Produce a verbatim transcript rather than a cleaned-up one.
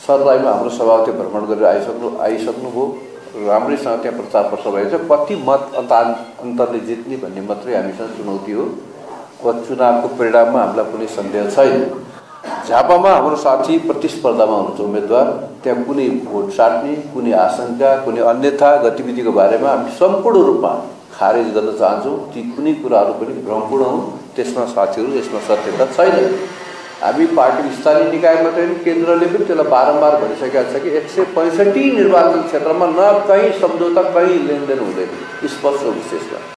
सर्लाहीमा हाम्रो सभापति भ्रमण गरेर आइसक्नु आइसक्नुभयो। राम्रैसँग त्यहाँ प्रचार प्रसार भएको छ। कति मत अन्तरले जित्ने भन्ने मात्रै हामीसँग चुनौती हो। चुनावको परिणाममा हामीलाई कुनै सन्देह छैन। झापामा हाम्रो साथी प्रतिस्पर्धामा हुनुहुन्छ उम्मेदवार, त्यहाँ कुनै भोट साट्ने, कुनै आशंका, कुनै अन्यथा गतिविधिको बारेमा हामी सम्पूर्ण रूपमा खारेज गर्न चाहन्छौँ। ती कुनै कुराहरू पनि भ्रमपूर्ण हुन्, त्यसमा साथीहरू यसमा सत्यता छैन। हामी पार्टी स्थानीय निकाय मात्रै होइन, केन्द्रले पनि त्यसलाई बारम्बार भनिसकेका छ कि एक सय पैँसठी निर्वाचन क्षेत्रमा न कहीँ सम्झौता, कहीँ लेनदेन हुँदैन, स्पष्ट विशेषमा।